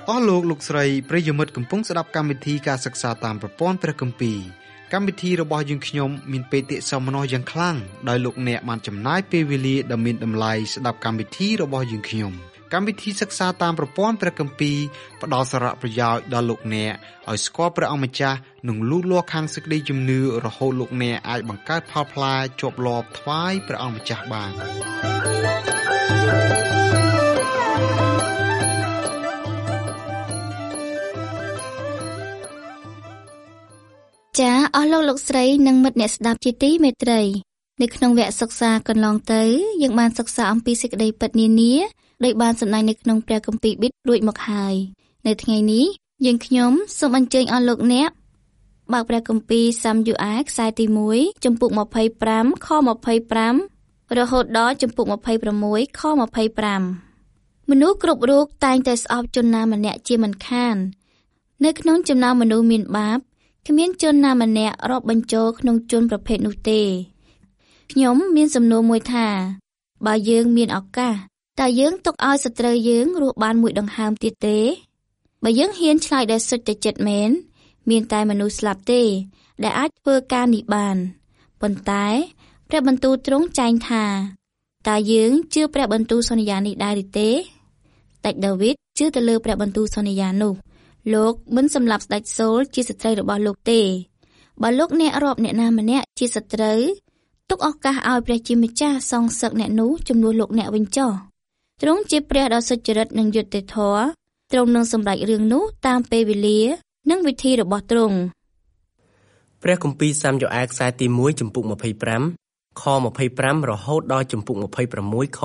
អស់លោកលោកស្រីប្រិយមិត្តកំពុងស្ដាប់កម្មវិធីការសិក្សាតាមប្រព័ន្ធព្រះគម្ពីរកម្មវិធីរបស់យើងខ្ញុំមានបេតិសោមនស្សយ៉ាងខ្លាំងដោយលោកអ្នកបានចំណាយពេលវេលាដ៏មានតម្លៃស្ដាប់កម្មវិធីរបស់យើងខ្ញុំកម្មវិធីសិក្សាតាមប្រព័ន្ធព្រះគម្ពីរផ្ដល់សារៈប្រយោជន៍ដល់លោកអ្នកឲ្យស្គាល់ព្រះអង្គម្ចាស់និងលូតលាស់ខាងសេចក្តីជំនឿរហូតលោកអ្នកអាចបង្កើតផលផ្លែជាប់លាប់ថ្វាយព្រះអង្គម្ចាស់បានចាអស់លោកស្រីនិងមិត្តអ្នកស្ដាប់ជាទីមេត្រីនៅក្នុងវគ្គសិក្សាកន្លងទៅយើងបានសិក្សាអំពីសេចក្តីពិតនានាដោយបានសម្ដែងនៅក្នុងព្រះគម្ពីរប៊ីតរួចមកហើយនៅថ្ងៃនេះយើងខ្ញុំសូមអញ្ជើញអស់លោកអ្នកបើកព្រះគម្ពីរសាមយូអែលខ្សែទី1ចំពុក25ខ25រហូតដល់ចំពុក26ខ25មនុស្សគ្រប់រូបតែងតែស្អប់ជនណាម្នាក់ជាមិនខាននៅក្នុងចំណោមមនុស្សមានបាបគ្មានជនណាម្នាក់រាប់បញ្ចូលក្នុងជនប្រភេទនោះទេខ្ញុំមានសំណួរមួយថាបើយើងមានឱកាសតើយើងទុកឲ្យសត្រូវយើងរស់បានមួយដង្ហើមទៀតទេបើយើងហ៊ានឆ្លើយដោយសុចរិតមែនមានតែមនុស្សស្លាប់ទេដែលអាចធ្វើការនេះបានប៉ុន្តែព្រះបន្ទូលទ្រង់ចែងថាតើយើងជឿព្រះបន្ទូលសន្យានេះដែរឬទេស្ដេចដាវីតជឿទៅលើព្រះបន្ទូលសន្យានោះលោកមិនសម្លាប់ស្ដេចសូលជាស្ត្រីរបស់លោកទេបើលោកអ្នករាប់អ្នកណាម្នាក់ជាសត្រូវទុកឱកាសឲ្យព្រះជាម្ចាស់សងសឹកអ្នកនោះជំនួសលោកអ្នកវិញចុះទ្រង់ជាព្រះដ៏សុចរិតនិងយុត្តិធម៌ទ្រង់នឹងសម្រេចរឿងនោះតាមពេលវេលានិងវិធីរបស់ទ្រង់ព្រះគម្ពីរសាមយូអែលខ្សែទី1ចំពុក25ខ25រហូតដល់ចំពុក26ខ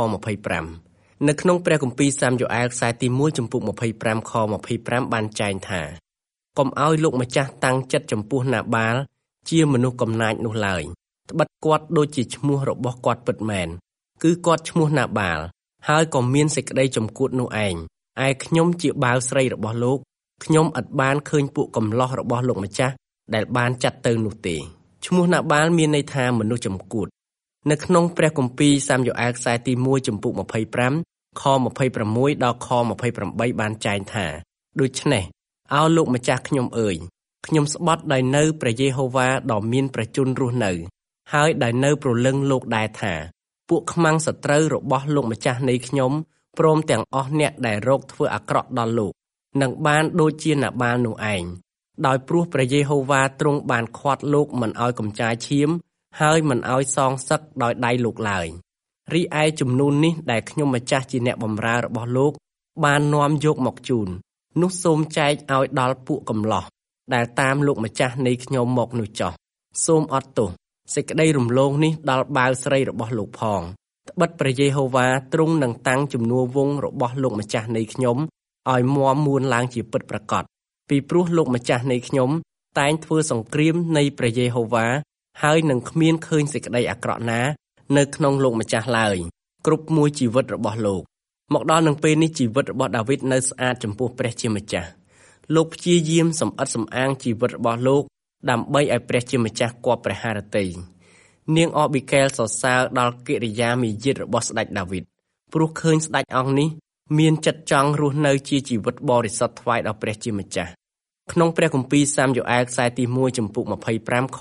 25នៅក្នុងព្រះគម្ពីរសាមយូអែលខ្សែទី1ចំពុក25ខ25បានចែងថាកុំឲ្យលោកម្ចាស់តាំងចិត្តចំពោះណាបាលជាមនុស្សកំណាចនោះឡើយត្បិតគាត់ដូចជាឈ្មោះរបស់គាត់ពិតមែនគឺគាត់ឈ្មោះណាបាលហើយក៏មានសេចក្តីចំគួតនោះឯងឯខ្ញុំជាបាវស្រីរបស់លោកខ្ញុំឥតបានឃើញពួកកំឡោះរបស់លោកម្ចាស់ដែលបានចាត់ទៅនោះទេឈ្មោះណាបាលមានន័យថាមនុស្សចំគួតនៅក្នុងព្រះគម្ពីរសាមយូអែលខ្សែទី1ចំពុក25ខ26ដល់ខ28បានចែងថាដូច្នេះអោលោកម្ចាស់ខ្ញុំអើយខ្ញុំស្បត់ដោយនៅព្រះយេហូវ៉ាដ៏មានព្រះជន្មរស់នៅហើយដោយនៅព្រលឹងលោកដែរថាពួកខ្មាំងសត្រូវរបស់លោកម្ចាស់នៃខ្ញុំព្រមទាំងអស់អ្នកដែលរកធ្វើអាក្រក់ដល់លោកនឹងបានដូចជាណាបាលនោះឯងដោយព្រោះព្រះយេហូវ៉ាទ្រង់បានខាត់លោកមិនឲ្យកំចាយឈាមហើយមិនឲ្យសងសឹកដោយដៃលោកឡើយរីឯចំនួននេះដែលខ្ញុំម្ចាស់ជាអ្នកបម្រើរបស់លោកបាននាំយកមកជូននោះសូមចែកឲ្យដល់ពួកកំឡោះដែលតាមលោកម្ចាស់នៃខ្ញុំមកនោះចោះសូមអត់ទោសសេចក្តីរំលងនេះដល់បាវស្រីរបស់លោកផងត្បិតព្រះយេហូវ៉ាទ្រង់នឹងតាំងជំនួសវង្សរបស់លោកម្ចាស់នៃខ្ញុំឲ្យមាំមួនឡើងជាពិតប្រាកដពីព្រោះលោកម្ចាស់នៃខ្ញុំតែងធ្វើសង្គ្រាមនៃព្រះយេហូវ៉ាហើយនឹងគ្មានឃើញសេចក្តីអាក្រក់ណានៅក្នុងលោកម្ចាស់ឡើយគ្រប់មួយជីវិតរបស់លោកមកដល់នឹងពេលនេះជីវិតរបស់ដាវីតនៅស្អាតចំពោះព្រះជាម្ចាស់លោកព្យាយាមសម្អិតសម្អាងជីវិតរបស់លោកដើម្បីឲ្យព្រះជាម្ចាស់គប់ព្រះハរតីនាងអប៊ីកែលសរសើរដល់កិរិយាមាយាទរបស់ស្ដេចដាវីតព្រោះឃើញស្ដេចអង្គនេះមានចិត្តចង់រស់នៅជាជីវិតបរិសុទ្ធថ្វាយដល់ព្រះជាម្ចាស់ក្នុងព្រះគម្ពីរសាមយូអែលខ្សែទី1ចំពុក25ខ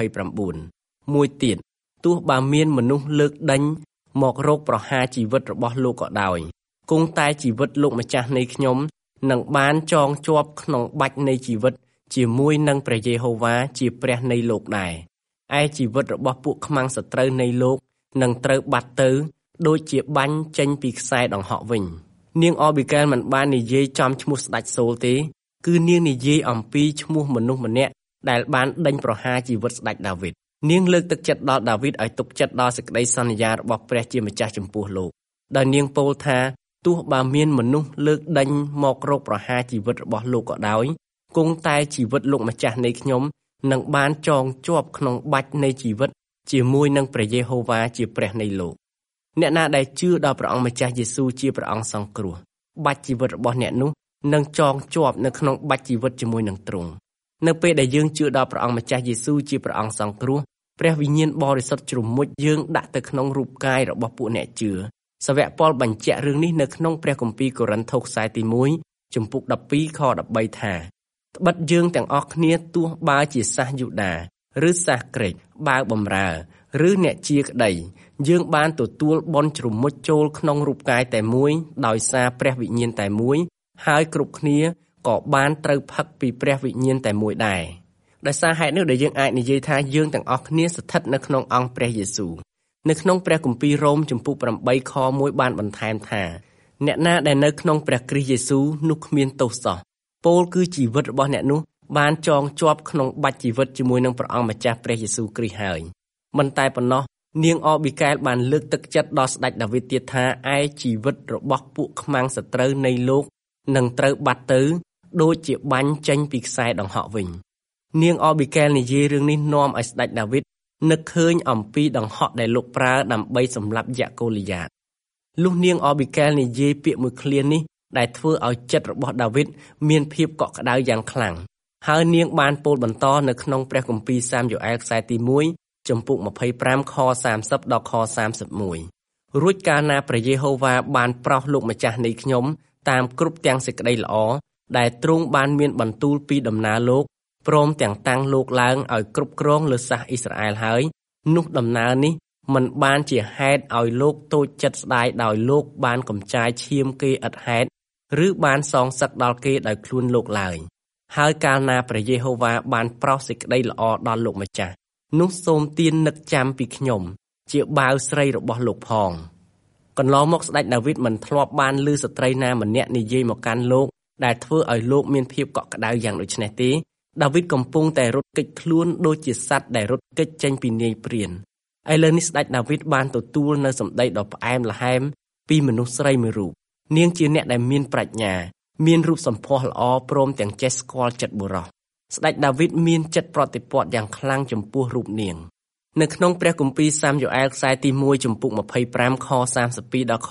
29មួយទៀតទោះបើមានមនុស្សលើកដេញមករកប្រហារជីវិតរបស់លោកក៏ដោយគង់តែជីវិតលោកម្ចាស់នៃខ្ញុំនឹងបានចងជាប់ក្នុងបាច់នៃជីវិតជាមួយនឹងព្រះយេហូវ៉ាជាព្រះនៃលោកដែរឯជីវិតរបស់ពួកខ្មាំងសត្រូវនៃលោកនឹងត្រូវបាត់ទៅដូចជាបាញ់ចេញពីខ្សែដង្ហក់វិញនាងអប៊ីកែលមិនបាននិយាយចំឈ្មោះស្ដេចសូលទេគឺនាងនិយាយអំពីឈ្មោះមនុស្សម្នាក់ដែលបានដេញប្រហារជីវិតស្ដេចដាវីតនាងលើកទឹកចិត្តដល់ដាវីតឲ្យទុកចិត្តដល់សេចក្តីសន្យារបស់ព្រះជាម្ចាស់ចំពោះលោកដោយនាងពោលថាទោះបើមានមនុស្សលើកដេញមករកប្រហារជីវិតរបស់លោកក៏ដោយគង់តែជីវិតលោកម្ចាស់នៃខ្ញុំនឹងបានចងជាប់ក្នុងបាច់នៃជីវិតជាមួយនឹងព្រះយេហូវ៉ាជាព្រះនៃលោកអ្នកណាដែលជឿដល់ព្រះអង្គម្ចាស់យេស៊ូវជាព្រះអង្គសង្គ្រោះបាច់ជីវិតរបស់អ្នកនោះនឹងចងជាប់នៅក្នុងបាច់ជីវិតជាមួយនឹងទ្រង់នៅពេលដែលយើងជឿដល់ព្រះអង្គម្ចាស់យេស៊ូវជាព្រះអង្គសង្គ្រោះព្រះវិញ្ញាណបរិសុទ្ធជ្រមុជយើងដាក់ទៅក្នុងរូបកាយរបស់ពួកអ្នកជឿសាវកប៉ុលបញ្ជាក់រឿងនេះនៅក្នុងព្រះគម្ពីរកូរិនថូសខ្សែទី1 ចំពុក12ខ13ថាត្បិតយើងទាំងអស់គ្នាទោះបើជាសាសយូដាឬសាសក្រិចបើបម្រើឬអ្នកជាក្តីយើងបានទទួលបុណ្យជ្រមុជចូលក្នុងរូបកាយតែមួយដោយសារព្រះវិញ្ញាណតែមួយហើយគ្រប់គ្នាក៏បានត្រូវផឹកពីព្រះវិញ្ញាណតែមួយដែរដោយសារហេតុនេះដែលយើងអាចនិយាយថាយើងទាំងអស់គ្នាស្ថិតនៅក្នុងអង្គព្រះយេស៊ូវនៅក្នុងព្រះគម្ពីររ៉ូមជំពូក8ខ1បានបន្ថែមថាអ្នកណាដែលនៅក្នុងព្រះគ្រីស្ទយេស៊ូវនោះគ្មានទោសសោះពោលគឺជីវិតរបស់អ្នកនោះបានចងជាប់ក្នុងបាច់ជីវិតជាមួយនឹងព្រះអង្គម្ចាស់ព្រះយេស៊ូវគ្រីស្ទហើយមិនតែប៉ុណ្ណោះនាងអប៊ីកែលបានលើកទឹកចិត្តដល់ស្ដេចដាវីតទៀតថាឯជីវិតរបស់ពួកខ្មាំងសត្រូវនៃលោកនឹងត្រូវបាត់ទៅដូចជាបាញ់ចេញពីខ្សែដង្ហក់វិញនាងអប៊ីកែលនិយាយរឿងនេះនាំឲ្យស្ដេចដាវីតនឹកឃើញអំពីដង្ហក់ដែលលោកប្រើដើម្បីសម្លាប់យ៉ាកូលីយ៉ាតលុះនាងអប៊ីកែលនិយាយពាក្យមួយឃ្លានេះដែលធ្វើឲ្យចិត្តរបស់ដាវីតមានភាពកក់ក្ដៅយ៉ាងខ្លាំងហើយនាងបានពោលបន្តនៅក្នុងព្រះគម្ពីរសាមយ៉ូអែលខ្សែទី1ចំពុក25ខ30ដល់ខ31រួចកាលណាព្រះយេហូវ៉ាបានប្រោសលោកម្ចាស់នៃខ្ញុំតាមគ្រប់ទាំងសេចក្តីល្អដែលទ្រង់បានមានបន្ទូលពីដំណើរលោកព្រមទាំងតាំងលោកឡើងឲ្យគ្រប់គ្រងលើសាសអ៊ីស្រាអែលហើយនោះដំណើរនេះមិនបានជាហេតុឲ្យលោកតូចចិត្តស្ដាយដោយលោកបានកំចាយឈាមគេឥតហេតុឬបានសងសឹកដល់គេដោយខ្លួនលោកឡើយហើយកាលណាព្រះយេហូវ៉ាបានប្រោសសេចក្តីល្អដល់លោកម្ចាស់នោះសូមទាននឹកចាំពីខ្ញុំជាបាវស្រីរបស់លោកផងកន្លងមកស្ដេចដាវីតមិនធ្លាប់បានឮស្ត្រីណាម្នាក់និយាយមកកាន់លោកដែលធ្វើឲ្យលោកមានភាពកក់ក្ដៅយ៉ាងដូចនេះទេដាវីតកំពុងតែរត់គេចខ្លួនដូចជាសត្វដែលរត់គេចចេញពីនាយព្រានឥឡូវនេះស្ដេចដាវីតបានទទួលនៅសម្ដីដ៏ផ្អែមល្ហែមពីមនុស្សស្រីមួយរូបនាងជាអ្នកដែលមានប្រាជ្ញាមានរូបសម្ផស្សល្អព្រមទាំងចេះស្គាល់ចិត្តបុរសស្ដេចដាវីតមានចិត្តប្រតិព័ទ្ធយ៉ាងខ្លាំងចំពោះរូបនាងនៅក្នុងព្រះគម្ពីរសាមយ៉ូអែលខ្សែទី1ចំពុក25ខ32ដល់ខ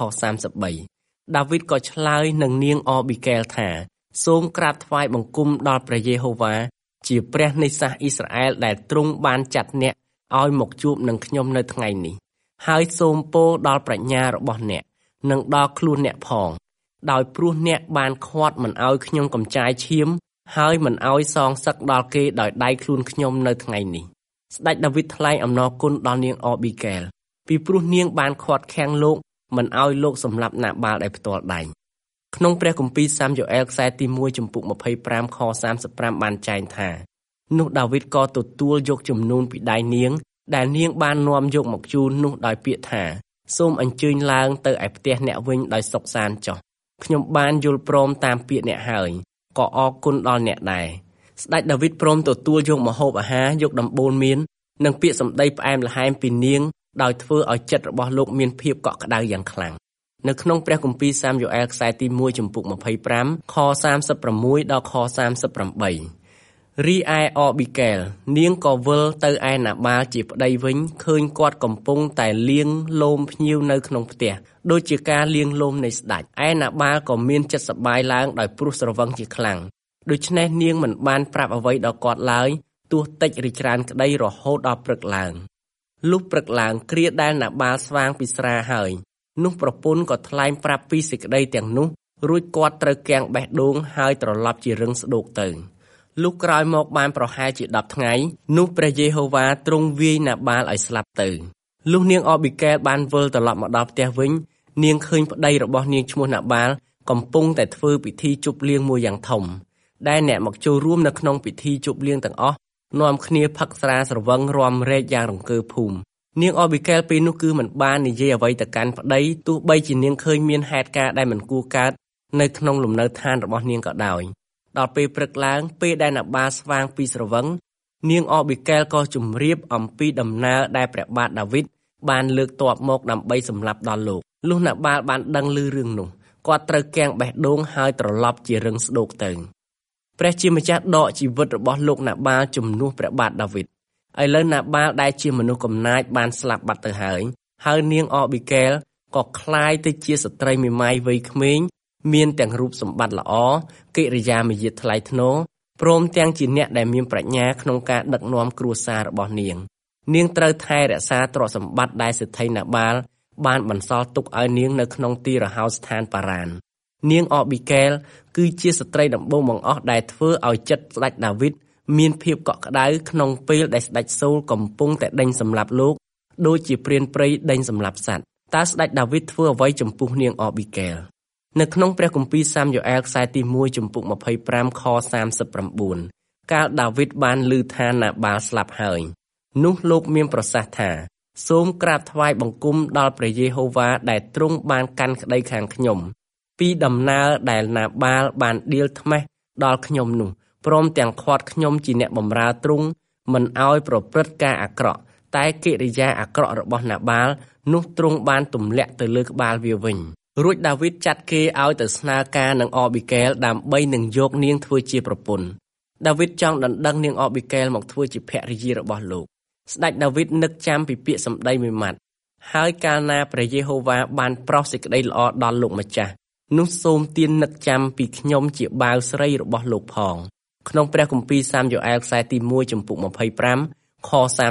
33ដាវីតក៏ឆ្លើយនឹងនាងអប៊ីកែលថាសូមក្រាបថ្វាយបង្គំដល់ព្រះយេហូវ៉ាជាព្រះនៃសាសអ៊ីស្រាអែលដែលទ្រង់បានចាត់អ្នកឲ្យមកជួបនឹងខ្ញុំនៅថ្ងៃនេះហើយសូមពរដល់ប្រាជ្ញារបស់អ្នកនិងដល់ខ្លួនអ្នកផងដោយព្រោះអ្នកបានខាត់មិនឲ្យខ្ញុំកំចាយឈាមហើយមិនឲ្យសងសឹកដល់គេដោយដៃខ្លួនខ្ញុំនៅថ្ងៃនេះស្ដេចដាវីតថ្លែងអំណរគុណដល់នាងអប៊ីកែលពីព្រោះនាងបានខាត់ខាំងលោកមិនឲ្យលោកសម្លាប់ណាបាល់ដោយផ្ទាល់ដៃក្នុងព្រះគម្ពីរសាមយ៉ូអែលខ្សែទី1ចំពុក25ខ35បានចែងថានោះដាវីតក៏ទទួលយកជំនូនពីដៃនាងដែលនាងបាននាំយកមកជូននោះដោយពាក្យថាសូមអញ្ជើញឡើងទៅឯផ្ទះអ្នកវិញដោយសុខសាន្តចុះខ្ញុំបានយល់ព្រមតាមពាក្យអ្នកហើយក៏អរគុណដល់អ្នកដែរស្ដេចដាវីតព្រមទទួលយកម្ហូបអាហារយកដំបូលមាននិងពាក្យសម្ដីផ្អែមល្ហែមពីនាងដោយធ្វើឲ្យចិត្តរបស់លោកមានភាពកក់ក្ដៅយ៉ាងខ្លាំងនៅក្នុងព្រះគម្ពីរសាមយ៉ូអែលខ្សែទី1ចំពុក25ខ36ដល់ខ38រីឯអប៊ីកែលនាងក៏វិលទៅឯណាបាល់ជាប្តីវិញឃើញគាត់កំពុងតែលាងលោមភ្ញៀវនៅក្នុងផ្ទះដូចជាការលាងលោមនៃស្ដេចឯណាបាល់ក៏មានចិត្តសប្បាយឡើងដោយព្រោះស្រវឹងជាខ្លាំងដូច្នេះនាងមិនបានប្រាប់អ្វីដល់គាត់ឡើយទោះតិចឬច្រើនក្តីរហូតដល់ព្រឹកឡើងលុះព្រឹកឡើងគ្រាដែលណាបាល់ស្វាងពីស្រាហើយនោះប្រពន្ធក៏ថ្លែងប្រាប់ពីសេចក្តីទាំងនោះរួចគាត់ត្រូវគាំងបេះដូងហើយត្រឡប់ជារឹងស្ដោកទៅលុះក្រោយមកបានប្រហែលជា10ថ្ងៃនោះព្រះយេហូវ៉ាទ្រង់វាយណាបាល់ឲ្យស្លាប់ទៅលុះនាងអប៊ីកែលបានវិលត្រឡប់មកដល់ផ្ទះវិញនាងឃើញប្តីរបស់នាងឈ្មោះណាបាល់កំពុងតែធ្វើពិធីជប់លៀងមួយយ៉ាងធំដែលអ្នកមកចូលរួមនៅក្នុងពិធីជប់លៀងទាំងអស់នាំគ្នាផឹកស្រាស្រវឹងរាំរែកយ៉ាងរង្គើភូមិនាងអប៊ីកែលពេលនោះគឺមិនបាននិយាយអ្វីទៅកាន់ប្តីទោះបីជានាងឃើញមានហេតុការណ៍ដែលមិនគួរកើតនៅក្នុងលំនៅឋានរបស់នាងក៏ដោយដល់ពេលព្រឹកឡើងពេលដែលណាបាល់ស្វាងពីស្រវឹងនាងអប៊ីកែលក៏ជម្រាបអំពីដំណើរដែលព្រះបាទដាវីតបានលើកទ័ពមកដើម្បីសម្លាប់ដល់លោកលុះណាបាល់បានដឹងឮរឿងនោះគាត់ត្រូវគាំងបេះដូងហើយត្រឡប់ជារឹងស្ដោកទៅព្រះជាម្ចាស់ដកជីវិតរបស់លោកណាបាល់ជំនួសព្រះបាទដាវីតឥឡូវណាបាល់ដែលជាមនុស្សកំណាចបានស្លាប់បាត់ទៅហើយនាងអប៊ីកែលក៏คล้ายទៅជាស្ត្រីមេម៉ាយវ័យក្មេងមានទាំងរូបសម្បត្តិល្អកិរិយាមារយាទថ្លៃថ្នូរព្រមទាំងជាអ្នកដែលមានប្រាជ្ញាក្នុងការដឹកនាំគ្រួសាររបស់នាងត្រូវថែរក្សាទ្រព្យសម្បត្តិដែលសេដ្ឋីណាបាល់បានបន្សល់ទុកឲ្យនាងនៅក្នុងទីរហោស្ថានប៉ារ៉ាននាងអប៊ីកែលគឺជាស្ត្រីដំបូងបង្អស់ដែលធ្វើឲ្យចិត្តស្ដេចដាវីតមានភាពកក់ក្ដៅក្នុងពេលដែលស្ដេចសូលកំពុងតែដេញសម្លាប់លោកដូចជាព្រានព្រៃដេញសម្លាប់សត្វតើស្ដេចដាវីតធ្វើអ្វីចំពោះនាងអប៊ីកែលនៅក្នុងព្រះគម្ពីរសាមយ៉ូអែលខ្សែទី1ចំពុក25ខ39កាលដាវីតបានឮថាណាបាលស្លាប់ហើយនោះលោកមានប្រសាសន៍ថាសូមក្រាបថ្វាយបង្គំដល់ព្រះយេហូវ៉ាដែលទ្រង់បានកាន់ក្តីខាងខ្ញុំពីដំណើរដែលណាបាលបានដៀលថ្មេះដល់ខ្ញុំនោះព្រមទាំងឃាត់ខ្ញុំជាអ្នកបម្រើទ្រង់មិនឲ្យប្រព្រឹត្តការអាក្រក់តែកិរិយាអាក្រក់របស់ណាបាលនោះទ្រង់បានទម្លាក់ទៅលើក្បាលវាវិញរួចដាវីតចាត់គេឲ្យទៅស្នើការនឹងអប៊ីកែលដើម្បីនឹងយកនាងធ្វើជាប្រពន្ធដាវីតចង់ដណ្ដឹងនាងអប៊ីកែលមកធ្វើជាភរិយារបស់លោកស្ដេចដាវីតនឹកចាំពីពាក្យសម្ដីមួយម៉ាត់ហើយកាលណាព្រះយេហូវ៉ាបានប្រោសសេចក្តីល្អដល់លោកម្ចាស់នោះសូមទាននឹកចាំពីខ្ញុំជាបាវស្រីរបស់លោកផងក្នុងព្រះគម្ពីរសាមយ៉ូអែលខ្សែទី1ចំពុក25ខ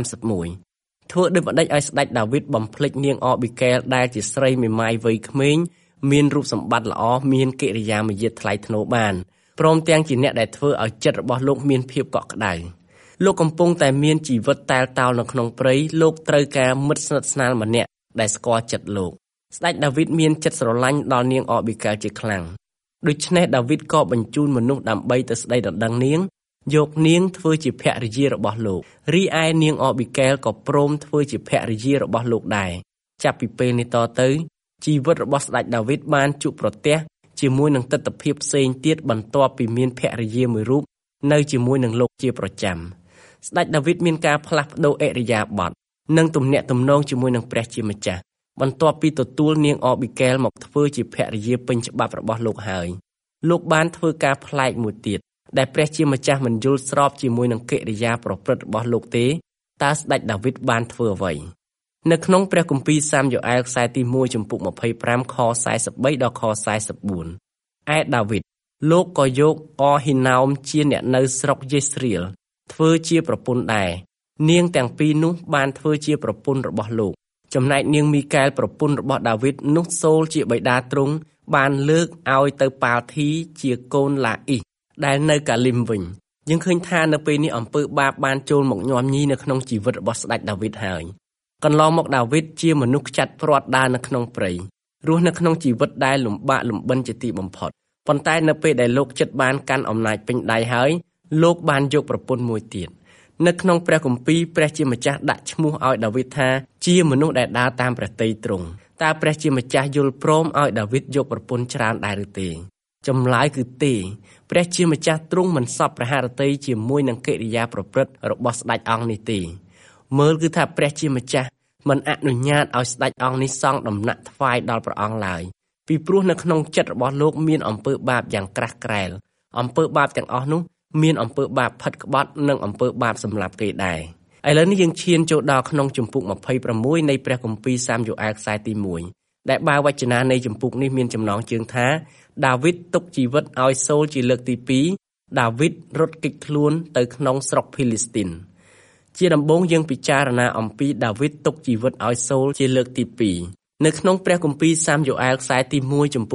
31ធ្វើដូចម្តេចឲ្យស្ដេចដាវីតបំភ្លេចនាងអប៊ីកែលដែលជាស្រីមេម៉ាយវ័យក្មេងមានរូបសម្បត្តិល្អមានកិរិយាមាយាទថ្លៃថ្នូរបានព្រមទាំងជាអ្នកដែលធ្វើឲ្យចិត្តរបស់លោកមានភាពកក់ក្ដៅលោកកំពុងតែមានជីវិតតែលតោលនៅក្នុងព្រៃលោកត្រូវការមិត្តស្និទ្ធស្នាលម្នាក់ដែលស្គាល់ចិត្តលោកស្ដេចដាវីតមានចិត្តស្រឡាញ់ដល់នាងអប៊ីកែលជាខ្លាំងដូច្នេះដាវីតក៏បញ្ជូនមនុស្សដើម្បីទៅស្ដីដណ្ដឹងនាងយកនាងធ្វើជាភរិយារបស់លោករីឯនាងអប៊ីកែលក៏ព្រមធ្វើជាភរិយារបស់លោកដែរចាប់ពីពេលនេះតទៅជីវិតរបស់ស្ដេចដាវីតបានជួបប្រទះជាមួយនឹងទិដ្ឋភាពផ្សេងទៀតបន្ទាប់ពីមានភរិយាមួយរូបនៅជាមួយនឹងលោកជាប្រចាំស្ដេចដាវីតមានការផ្លាស់ប្ដូរឥរិយាបថនិងទំនាក់ទំនងជាមួយនឹងព្រះជាម្ចាស់បន្ទាប់ពីទទួលនាងអប៊ីកែលមកធ្វើជាភរិយាពេញច្បាប់របស់លោកហើយលោកបានធ្វើការប្លែកមួយទៀតដែលព្រះជាម្ចាស់មិនយល់ស្របជាមួយនឹងកិរិយាប្រព្រឹត្តរបស់លោកទេតើស្ដេចដាវីតបានធ្វើអ្វីនៅក្នុងព្រះគម្ពីរសាមយ៉ូអែលខ្សែទី1ចំពុក25ខ43ដល់ខ44ឯដាវីតលោកក៏យកអហ៊ីណោមជាអ្នកនៅស្រុកយេស្រៀលធ្វើជាប្រពន្ធដែរនាងទាំងពីរនោះបានធ្វើជាប្រពន្ធរបស់លោកចំណែកនាងមីកែលប្រពន្ធរបស់ដាវីតនោះសូលជាបិតាទ្រង់បានលើកឲ្យទៅប៉ាល់ធីជាកូនឡាអ៊ីសដែលនៅកាលីមវិញយើងឃើញថានៅពេលនេះអំពើបាបបានចូលមកញាំញីនៅក្នុងជីវិតរបស់ស្ដេចដាវីតហើយកន្លងមកដាវីតជាមនុស្សខ្ចាត់ព្រាត់ដើរនៅក្នុងព្រៃរស់នៅក្នុងជីវិតដែលលំបាកលំបិនជាទីបំផុតប៉ុន្តែនៅពេលដែលលោកចិត្តបានកាន់អំណាចពេញដៃហើយលោកបានយកប្រពន្ធមួយទៀតនៅក្នុងព្រះគម្ពីរព្រះជាម្ចាស់ដាក់ឈ្មោះឲ្យដាវីតថាជាមនុស្សដែលដើរតាមព្រះទ័យទ្រង់តើព្រះជាម្ចាស់យល់ព្រមឲ្យដាវីតយកប្រពន្ធច្រើនដែរឬទេចម្លើយគឺទេព្រះជាម្ចាស់ទ្រង់មិនសពព្រះハរតីជាមួយនឹងកិរិយាប្រព្រឹត្តរបស់ស្ដេចអង្គនេះទេមើលគឺថាព្រះជាម្ចាស់មិនអនុញ្ញាតឲ្យស្ដេចអង្គនេះសង់ដំណាក់ថ្វាយដល់ព្រះអង្គឡើយពីព្រោះនៅក្នុងចិត្តរបស់លោកមានអំពើបាបយ៉ាងក្រាស់ក្រែលអំពើបាបទាំងអស់នោះមានអំពើបាបផិតក្បត់និងអំពើបាបសម្លាប់គេដែរឥឡូវនេះយើងឈានចូលដល់ក្នុងជំពូក26នៃព្រះគម្ពីរសាមយ៉ូអែលខ្សែទី1ដែលបើវចនានៃជំពូកនេះមានចំណងជើងថាដាវីតទុកជីវិតឲ្យសូលជាលើកទី2ដាវីតរត់គេចខ្លួនទៅក្នុងស្រុកភីលីស្ទីនជាដំបូងយើងពិចារណាអំពីដាវីតទុកជីវិតឲ្យសូលជាលើកទី2នៅក្នុងព្រះគម្ពីរសាមយ៉ូអែលខ្សែទី1ជំពូក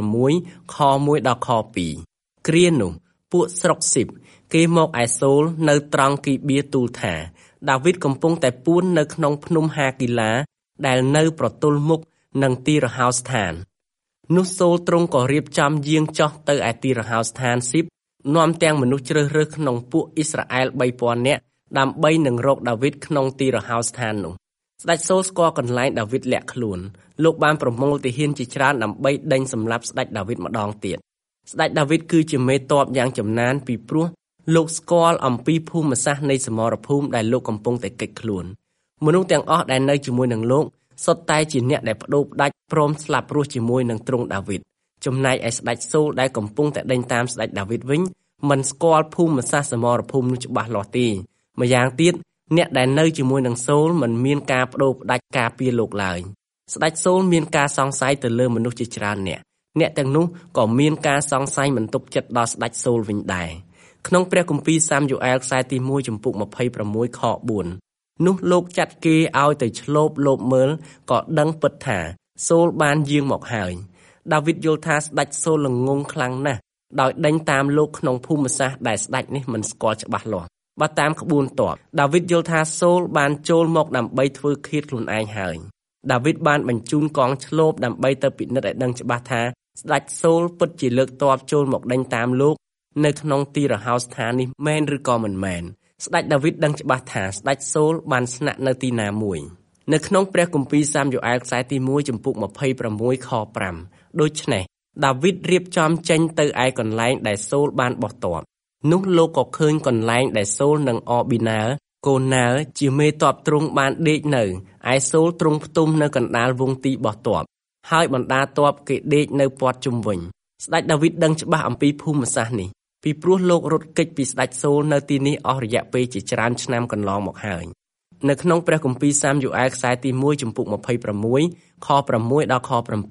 26ខ1ដល់ខ2គ្រានោះពួកស្រុកស៊ីបគេមកឯសូលនៅត្រង់គីបៀទូលថាដាវីតកំពុងតែពួននៅក្នុងភ្នំហាគីឡាដែលនៅប្រទល់មុខនឹងទីរហោស្ថាននោះសូលទ្រង់ក៏រៀបចំយាងចុះទៅឯទីរហោស្ថានស៊ីបនាំទាំងមនុស្សជ្រើសរើសក្នុងពួកអ៊ីស្រាអែល 3000 នាក់ដើម្បីនឹងរកដាវីតក្នុងទីរហោស្ថាននោះស្ដេចសូលស្គាល់កន្លែងដាវីតលាក់ខ្លួនលោកបានប្រមូលទាហានជាច្រើនដើម្បីដេញសម្លាប់ស្ដេចដាវីតម្ដងទៀតស្ដេចដាវីតគឺជាមេទ័ពយ៉ាងចំណានពីព្រោះលោកស្គាល់អំពីភូមិសាស្ត្រនៃសមរភូមិដែលលោកកំពុងតែគេចខ្លួនមនុស្សទាំងអស់ដែលនៅជាមួយនឹងលោកសុទ្ធតែជាអ្នកដែលបដូរផ្ដាច់ព្រមស្លាប់រស់ជាមួយនឹងទ្រង់ដាវីតចំណែកឯស្ដេចសូលដែលកំពុងតែដេញតាមស្ដេចដាវីតវិញមិនស្គាល់ភូមិសាស្ត្រសមរភូមិនោះច្បាស់លាស់ទេម្យ៉ាងទៀតអ្នកដែលនៅជាមួយនឹងសូលមិនមានការបដូរផ្ដាច់ការពារលោកឡើយស្ដេចសូលមានការសង្ស័យទៅលើមនុស្សជាច្រើនអ្នកទាំងនោះក៏មានការសង្ស័យមិនទប់ចិត្តដល់ស្ដេចសូលវិញដែរក្នុងព្រះគម្ពីរសាមយ៉ូអែលខ្សែទី1ចំពុក26ខ4នោះលោកចាត់គេឲ្យទៅឆ្លូបលបមើលក៏ដឹងពិតថាសូលបានយាងមកហើយដាវីតយល់ថាស្ដេចសូលល្ងងខ្លាំងណាស់ដោយដេញតាមលោកក្នុងភូមិសាស្ត្រដែលស្ដេចនេះមិនស្គាល់ច្បាស់លាស់បើតាមក្បួនទ័ពដាវីតយល់ថាសូលបានចូលមកដើម្បីធ្វើឃាតខ្លួនឯងហើយដាវីតបានបញ្ជូនកងឆ្លូបដើម្បីទៅពិនិត្យឲ្យដឹងច្បាស់ថាស្ដេចសូលពិតជាលើកទ័ពចូលមកដេញតាមលោកនៅក្នុងទីរហោស្ថាននេះមែនឬក៏មិនមែនស្ដេចដាវីតដឹងច្បាស់ថាស្ដេចសូលបានស្នាក់នៅទីណាមួយនៅក្នុងព្រះគម្ពីរសាមយូអែលខ្សែទី1ចំពុក26ខ5ដូច្នេះដាវីតរៀបចំចេញទៅឯកន្លែងដែលសូលបានបោះទ័ពនោះលោកក៏ឃើញកន្លែងដែលសូលនិងអប៊ីណាល់កូណាល់ជាមេទ័ពទ្រង់បានដេកនៅឯសូលទ្រង់ផ្ទុំនៅកណ្ដាលវងទីបោះទ័ពហើយបណ្ដាទ័ពគេដេកនៅព័ទ្ធជុំវិញស្ដេចដាវីតដឹងច្បាស់អំពីភូមិសាស្ត្រនេះពីព្រោះលោករត់គេចពីស្ដេចសូលនៅទីនេះអស់រយៈពេលជាច្រើនឆ្នាំកន្លងមកហើយនៅក្នុងព្រះគម្ពីរសាមយូអែលខ្សែទី1ចំពុក26ខ6ដល់ខ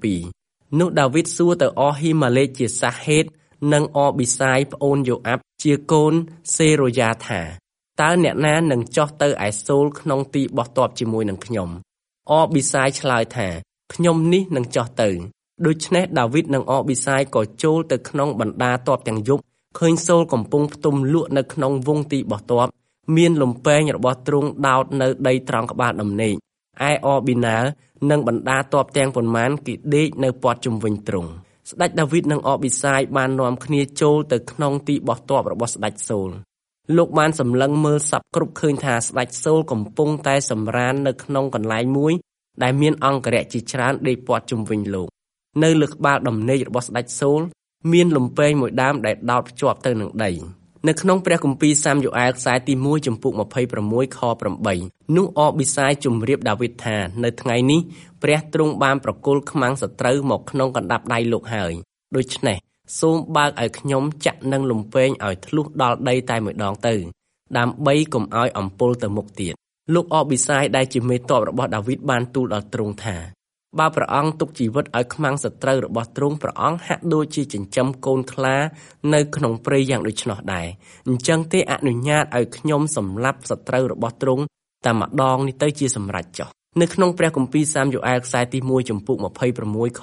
7នោះដាវីតសួរទៅអហ៊ីម៉ាលេកជាសាហេតនិងអប៊ីសាយប្អូនយូអាប់ជាកូនសេរ៉ូយ៉ាថាតើអ្នកណានឹងចុះទៅឯសូលក្នុងទីបោះទ័ពជាមួយនឹងខ្ញុំអប៊ីសាយឆ្លើយថាខ្ញុំនេះនឹងចុះទៅដូច្នេះដាវីតនិងអប៊ីសាយក៏ចូលទៅក្នុងបណ្ដាទ័ពទាំងយប់ឃើញសូលកំពុងផ្ទុំលក់នៅក្នុងវងទីបោះទ័ពមានលំពែងរបស់ទ្រង់ដោតនៅដីត្រង់ក្បាលដំណេកឯអប៊ីណាល់និងបណ្ដាទ័ពទាំងប៉ុន្មានគេដេកនៅព័ទ្ធជុំវិញទ្រង់ស្ដេចដាវីតនិងអប៊ីសាយបាននាំគ្នាចូលទៅក្នុងទីបោះទ័ពរបស់ស្ដេចសូលលោកបានសម្លឹងមើលសពគ្រប់ឃើញថាស្ដេចសូលកំពុងតែសម្រាននៅក្នុងកន្លែងមួយដែលមានអង្គរៈជាច្រើនដេកព័ទ្ធជុំវិញលោកនៅលើក្បាលដំណេករបស់ស្ដេចសូលមានលំពែងមួយដើមដែលដោតភ្ជាប់ទៅនឹងដីនៅក្នុងព្រះគម្ពីរសាមយូអែលខ្សែទី1ចំពុក26ខ8នោះអប៊ីសាយជម្រាបដាវីតថានៅថ្ងៃនេះព្រះទ្រង់បានប្រគល់ខ្មាំងសត្រូវមកក្នុងកណ្ដាប់ដៃលោកហើយដូច្នេះសូមបើកឲ្យខ្ញុំចាក់នឹងលំពែងឲ្យធ្លុះដល់ដីតែមួយដងទៅដើម្បីកុំឲ្យអំពុលទៅមុខទៀតលោកអប៊ីសាយដែលជាមេទ័ពរបស់ដាវីតបានទូលដល់ទ្រង់ថាបើព្រះអង្គទុកជីវិតឲ្យខ្មាំងសត្រូវរបស់ទ្រង់ព្រះអង្គហាក់ដូចជាចិញ្ចឹមកូនខ្លានៅក្នុងព្រៃយ៉ាងដូច្នោះដែរអញ្ចឹងទេអនុញ្ញាតឲ្យខ្ញុំសម្លាប់សត្រូវរបស់ទ្រង់តែម្ដងនេះទៅជាសម្រេចចុះនៅក្នុងព្រះគម្ពីរសាមយូអែលខ្សែទី1ចំពុក26ខ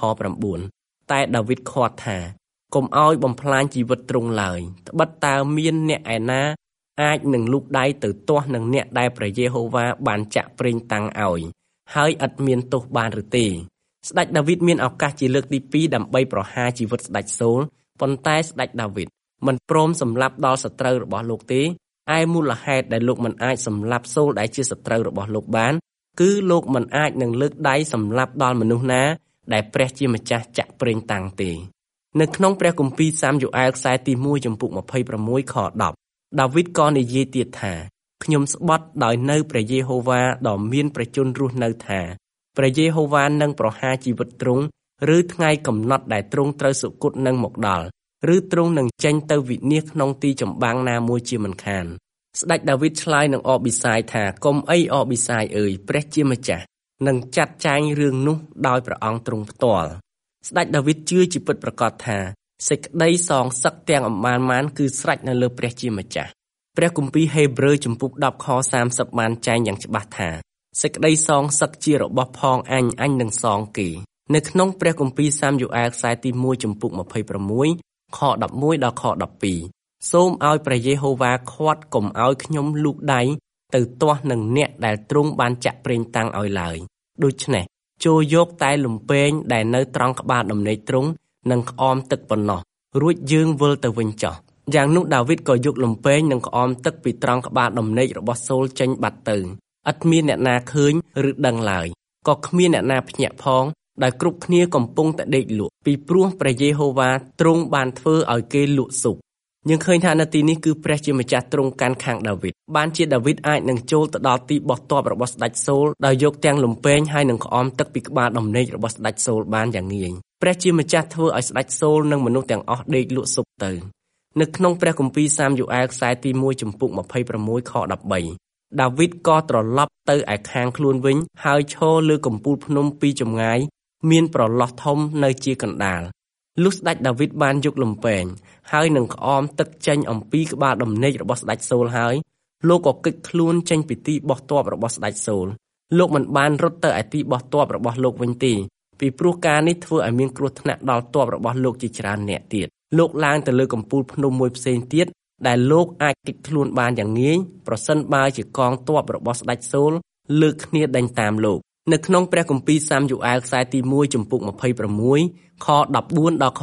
9តែដាវីតខាត់ថាកុំឲ្យបំផ្លាញជីវិតទ្រង់ឡើយត្បិតតើមានអ្នកឯណាអាចនឹងលូកដៃទៅទាស់នឹងអ្នកដែលព្រះយេហូវ៉ាបានចាក់ប្រេងតាំងឲ្យហើយឥតមានទោសបានឬទេស្ដេចដាវីតមានឱកាសជាលើកទី2ដើម្បីប្រហារជីវិតស្ដេចសូលប៉ុន្តែស្ដេចដាវីតមិនព្រមសម្លាប់ដល់សត្រូវរបស់លោកទេឯមូលហេតុដែលលោកមិនអាចសម្លាប់សូលដែលជាសត្រូវរបស់លោកបានគឺលោកមិនអាចនឹងលើកដៃសម្លាប់ដល់មនុស្សណាដែលព្រះជាម្ចាស់ចាក់ប្រេងតាំងទេនៅក្នុងព្រះគម្ពីរសាមយូអែលខ្សែទី1ចំពុក26ខ10ដាវីតក៏និយាយទៀតថាខ្ញុំស្បត់ដោយនៅព្រះយេហូវ៉ាដ៏មានព្រះជន្មរស់នៅថាព្រះយេហូវ៉ានឹងប្រហារជីវិតទ្រង់ឬថ្ងៃកំណត់ដែលទ្រង់ត្រូវសុគតនឹងមកដល់ឬទ្រង់នឹងចេញទៅវិនាសក្នុងទីចម្បាំងណាមួយជាមិនខានស្ដេចដាវីតឆ្លើយនឹងអប៊ីសាយថាកុំអីអប៊ីសាយអើយព្រះជាម្ចាស់នឹងចាត់ចែងរឿងនោះដោយព្រះអង្គទ្រង់ផ្ទាល់ស្ដេចដាវីតជឿជាពិតប្រាកដថាសេចក្តីសងសឹកទាំងអម្បានគឺស្រេចនៅលើព្រះជាម្ចាស់ព្រះគម្ពីរហេព្រើរចំពុក10ខ30បានចែងយ៉ាងច្បាស់ថាសេចក្តីសងសឹកជារបស់ផងអញនឹងសងគេនៅក្នុងព្រះគម្ពីរសាមយូអែលខ្សែទី1ចំពុក26ខ11ដល់ខ12សូមឲ្យព្រះយេហូវ៉ាខាត់កុំឲ្យខ្ញុំលូកដៃទៅទាស់នឹងអ្នកដែលទ្រង់បានចាក់ប្រេងតាំងឲ្យឡើយដូច្នេះចូលយកតែលំពែងដែលនៅត្រង់ក្បាលដំណេកទ្រង់និងក្អមទឹកប៉ុណ្ណោះរួចយើងវិលទៅវិញចុះយ៉ាងនោះដាវីតក៏យកលំពែងនិងក្អមទឹកពីត្រង់ក្បាលដំណេករបស់សូលចេញបាត់ទៅឥតមានអ្នកណាឃើញឬដឹងឡើយក៏គ្មានអ្នកណាភ្ញាក់ផងដោយគ្រប់គ្នាកំពុងតែដេកលក់ពីព្រោះព្រះយេហូវ៉ាទ្រង់បានធ្វើឲ្យគេលក់ស៊ុបយើងឃើញថានៅទីនេះគឺព្រះជាម្ចាស់ទ្រង់កាន់ខាងដាវីតបានជាដាវីតអាចនឹងចូលទៅដល់ទីបោះទ័ពរបស់ស្ដេចសូលដោយយកទាំងលំពែងហើយនិងក្អមទឹកពីក្បាលដំណេករបស់ស្ដេចសូលបានយ៉ាងងាយព្រះជាម្ចាស់ធ្វើឲ្យស្ដេចសូលនិងមនុស្សទាំងអស់ដេកលក់ស៊ុបទៅនៅក្នុងព្រះគម្ពីរសាមយូអែលខ្សែទី1ចំពុក26ខ13ដាវីតក៏ត្រឡប់ទៅឯខាងខ្លួនវិញហើយឈរលើកំពូលភ្នំពីចម្ងាយមានប្រឡោះធំនៅជាកណ្ដាលលុះស្ដេចដាវីតបានយកលំពែងហើយនឹងក្អមទឹកចេញអំពីក្បាលដំណេករបស់ស្ដេចសូលហើយលោកក៏គេចខ្លួនចេញពីទីបោះទ័ពរបស់ស្ដេចសូលលោកមិនបានរត់ទៅឯទីបោះទ័ពរបស់លោកវិញទេពីព្រោះការនេះធ្វើឲ្យមានគ្រោះថ្នាក់ដល់ទ័ពរបស់លោកជាច្រើនអ្នកទៀតលោកឡើងទៅលើកំពូលភ្នំមួយផ្សេងទៀតដែលលោកអាចគេចខ្លួនបានយ៉ាងងាយប្រសិនបើជាកងទ័ពរបស់ស្ដេចសូលលើកគ្នាដេញតាមលោកនៅក្នុងព្រះគម្ពីរសាមយូអែលខ្សែទី1ចំពុក26ខ14ដល់ខ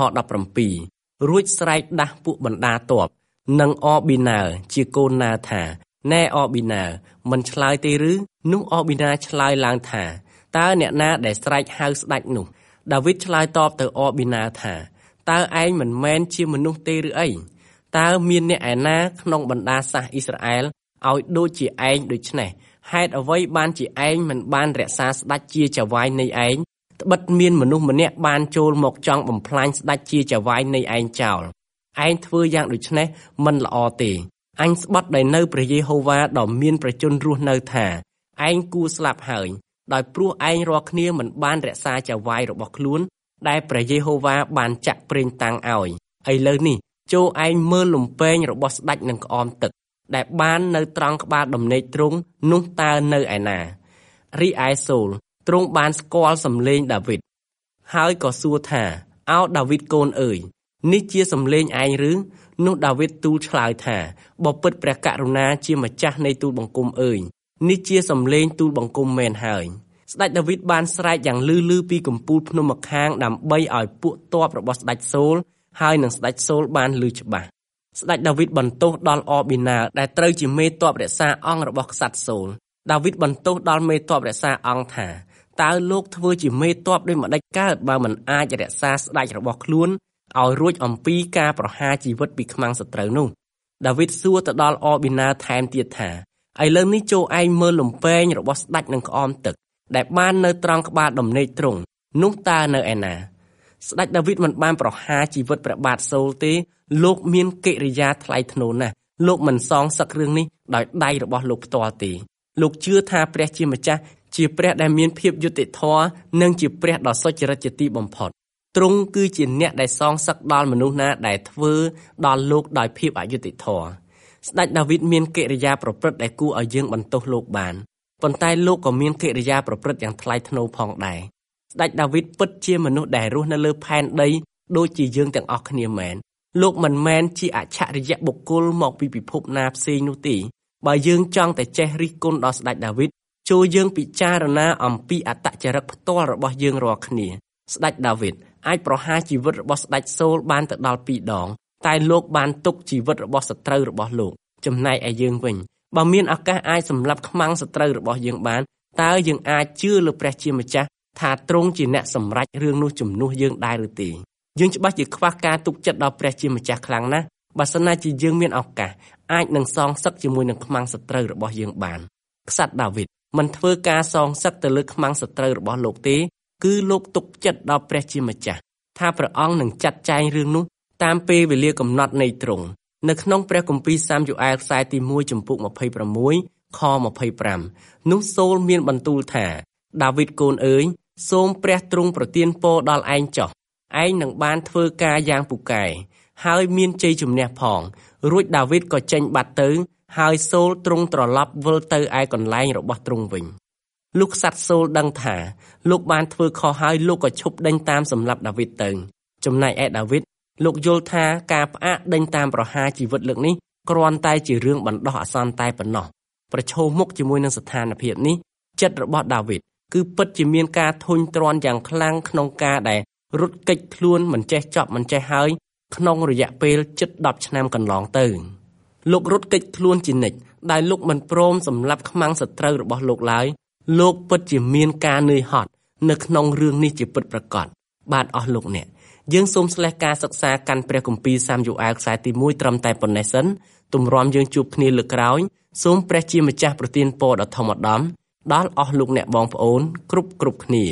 17រួចស្រែកដាស់ពួកបណ្ដាទ័ពនិងអប៊ីណើជាកូនណាថាណែអប៊ីណើមិនឆ្លើយទេឬនោះអប៊ីណើឆ្លើយឡើងថាតើអ្នកណាដែលស្រែកហៅស្ដេចនោះដាវីតឆ្លើយតបទៅអប៊ីណើថាតើឯងមិនមែនជាមនុស្សទេឬអីតើមានអ្នកឯណាក្នុងបណ្ដាសាសអ៊ីស្រាអែលឲ្យដូចជាឯងដូច្នេះហេតុអ្វីបានជាឯងមិនបានរក្សាស្ដេចជាចៅហ្វាយនៃឯងត្បិតមានមនុស្សម្នាក់បានចូលមកចង់បំផ្លាញស្ដេចជាចៅហ្វាយនៃឯងចោលឯងធ្វើយ៉ាងដូច្នេះមិនល្អទេអញស្បត់ដោយនៅព្រះយេហូវ៉ាដ៏មានប្រជញ្ញរស់នៅថាឯងគួរស្លាប់ហើយដោយព្រោះឯងរាល់គ្នាមិនបានរក្សាចៅហ្វាយរបស់ខ្លួនដែលព្រះយេហូវ៉ាបានចាក់ប្រេងតាំងឲ្យឥឡូវនេះចូលឯងមើលលំពែងរបស់ស្ដេចនឹងក្អមទឹកដែលបាននៅត្រង់ក្បាលដំណេកទ្រង់នោះតើនៅឯណារីឯសូលទ្រង់បានស្គាល់សំឡេងដាវីតហើយក៏សួរថាអោដាវីតកូនអើយនេះជាសំឡេងឯងឬនោះដាវីតទូលឆ្លើយថាបើពិតព្រះករុណាជាម្ចាស់នៃទូលបង្គំអើយនេះជាសំឡេងទូលបង្គំមែនហើយស្ដេចដាវីតបានស្រែកយ៉ាងលឺពីកំពូលភ្នំម្ខាងដើម្បីឲ្យពួកទ័ពរបស់ស្ដេចសូលហើយនឹងស្ដេចសូលបានឮច្បាស់ស្ដេចដាវីតបន្ទោសដល់អប៊ីណើដែលត្រូវជាមេទ័ពរក្សាអង្គរបស់ក្សត្រសូលដាវីតបន្ទោសដល់មេទ័ពរក្សាអង្គថាតើលោកធ្វើជាមេទ័ពដោយម្ដេចកើតបើមិនអាចរក្សាស្ដេចរបស់ខ្លួនឲ្យរួចអំពីការប្រហារជីវិតពីខ្មាំងសត្រូវនោះដាវីតសួរទៅដល់អប៊ីណើថែមទៀតថាឥឡូវនេះចូលឯងមើលលំពែងរបស់ស្ដេចនឹងក្អមទឹកដែលបាននៅត្រង់ក្បាលដំណេកទ្រង់នោះតើនៅឯណាស្ដេចដាវីតមិនបានប្រហារជីវិតព្រះបាទសូលទេលោកមានកិរិយាថ្លៃថ្នូរណាស់លោកមិនសងសឹករឿងនេះដោយដៃរបស់លោកផ្ទាល់ទេលោកជឿថាព្រះជាម្ចាស់ជាព្រះដែលមានភាពយុត្តិធម៌និងជាព្រះដ៏សុចរិតជាទីបំផុតទ្រង់គឺជាអ្នកដែលសងសឹកដល់មនុស្សណាដែលធ្វើដល់លោកដោយភាពអយុត្តិធម៌ស្ដេចដាវីតមានកិរិយាប្រព្រឹត្តដែលគួរឲ្យយើងបន្ទោសលោកបានប៉ុន្តែលោកក៏មានកិរិយាប្រព្រឹត្តយ៉ាងថ្លៃថ្នូរផងដែរស្ដេចដាវីតពិតជាមនុស្សដែលរស់នៅលើផែនដីដូចជាយើងទាំងអស់គ្នាមែនលោកមិនមែនជាអច្ឆរិយបុគ្គលមកពីពិភពណាផ្សេងនោះទេបើយើងចង់តែចេះរិះគន់ដល់ស្ដេចដាវីតចូលយើងពិចារណាអំពីអត្តចរិតផ្ទាល់របស់យើងរាល់គ្នាស្ដេចដាវីតអាចប្រហារជីវិតរបស់ស្ដេចសូលបានទៅដល់2ដងតែលោកបានទុកជីវិតរបស់សត្រូវរបស់លោកចំណែកឯយើងវិញបើមានឱកាសអាចសម្លាប់ខ្មាំងសត្រូវរបស់យើងបានតើយើងអាចជឿលើព្រះជាម្ចាស់ថាទ្រង់ជាអ្នកសម្រេចរឿងនោះជំនួសយើងដែរឬទេយើងច្បាស់ជាខ្វះការទុកចិត្តដល់ព្រះជាម្ចាស់ខ្លាំងណាស់បើសិនណាជាយើងមានឱកាសអាចនឹងសងសឹកជាមួយនឹងខ្មាំងសត្រូវរបស់យើងបានក្សត្រដាវីតមិនធ្វើការសងសឹកទៅលើខ្មាំងសត្រូវរបស់លោកទេគឺលោកទុកចិត្តដល់ព្រះជាម្ចាស់ថាព្រះអង្គនឹងចាត់ចែងរឿងនោះតាមពេលវេលាកំណត់នៃទ្រង់នៅក្នុងព្រះគម្ពីរសាមយូអែលខ្សែទី1ចំពុក26ខ25នោះសូលមានបន្ទូលថាដាវីតកូនអើយសូមព្រះទ្រង់ប្រទានពរដល់ឯងចុះឯងនឹងបានធ្វើការយ៉ាងពូកែហើយមានជ័យជំនះផងរួចដាវីតក៏ចេញបាត់ទៅហើយសូលទ្រង់ត្រឡប់វិលទៅឯកន្លែងរបស់ទ្រង់វិញលោកក្សត្រសូលដឹងថាលោកបានធ្វើខុសហើយលោកក៏ឈប់ដេញតាមសម្លាប់ដាវីតទៅចំណែកឯដាវីតលោកយល់ថាការផ្អាកដេញតាមប្រហារជីវិតលើកនេះគ្រាន់តែជារឿងបណ្ដោះអាសន្នតែប៉ុណ្ណោះប្រឈមមុខជាមួយនឹងស្ថានភាពនេះចិត្តរបស់ដាវីតគឺពិតជាមានការធុញទ្រាន់យ៉ាងខ្លាំងក្នុងការដែលរត់គេចខ្លួនមិនចេះចប់មិនចេះហើយក្នុងរយៈពេលជិត10ឆ្នាំកន្លងទៅលោករត់គេចខ្លួនជានិច្ចដែលលោកមិនព្រមសម្លាប់ខ្មាំងសត្រូវរបស់លោកឡើយលោកពិតជាមានការនឿយហត់នៅក្នុងរឿងនេះជាពិតប្រាកដបាទអស់លោកអ្នកយើងសូមស្លេះការសិក្សាកាន់ព្រះគម្ពីរសាមយូអែលខ្សែទី1ត្រឹមតែប៉ុណ្ណេះសិនទម្រាំយើងជួបគ្នាលើកក្រោយសូមព្រះជាម្ចាស់ប្រទានពរដ៏ធំឧត្តមដល់អស់លោកអ្នកបងប្អូនគ្រប់គ្នា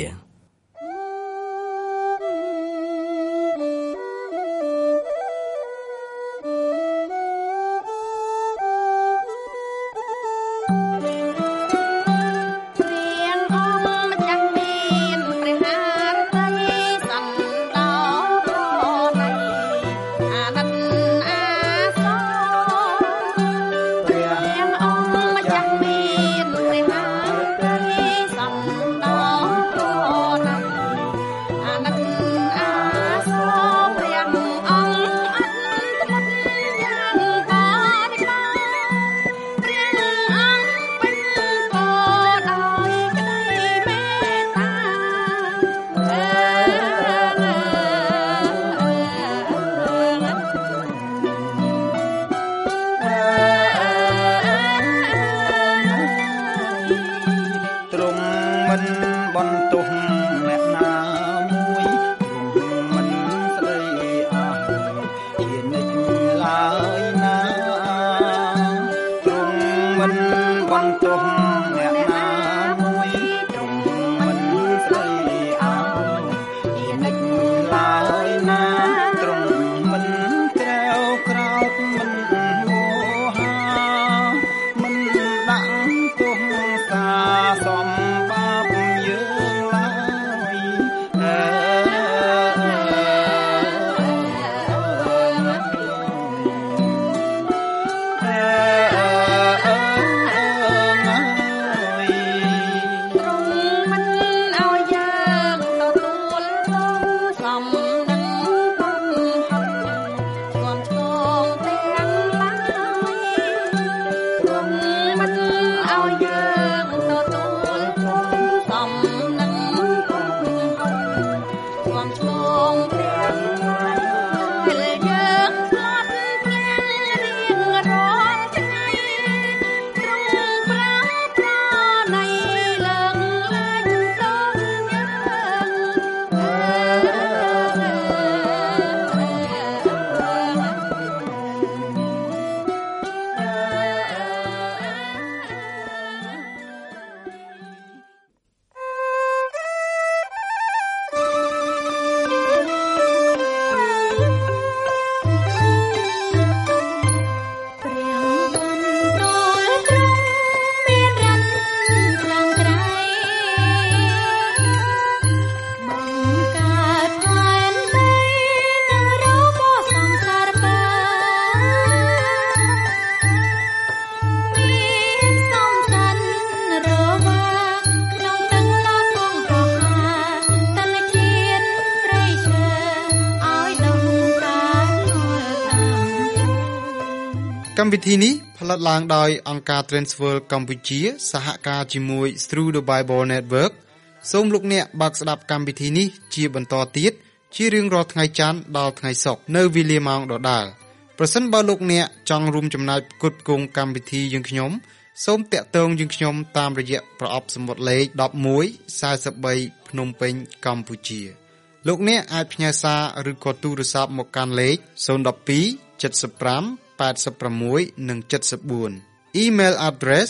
កម្មវិធីនេះផលិតឡើងដោយអង្គការ Transworld កម្ពុជាសហការជាមួយ Through the Bible Network សូមលោកអ្នកបើកស្ដាប់កម្មវិធីនេះជាបន្តទៀតជារៀងរាល់ថ្ងៃច័ន្ទដល់ថ្ងៃសុក្រនៅវេលាម៉ោងដដែលប្រសិនបើលោកអ្នកចង់រួមចំណែកផ្គត់ផ្គង់កម្មវិធីយើងខ្ញុំសូមតាក់ទងយើងខ្ញុំតាមរយៈប្រអប់សំបុត្រលេខ1143ភ្នំពេញកម្ពុជាលោកអ្នកអាចផ្ញើសារឬក៏ទូរស័ព្ទមកកាន់លេខ012 75 86 និង 74 Email address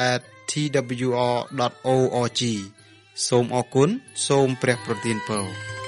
twrcambodia@twr.org សូមអរគុណសូមព្រះប្រទានពរ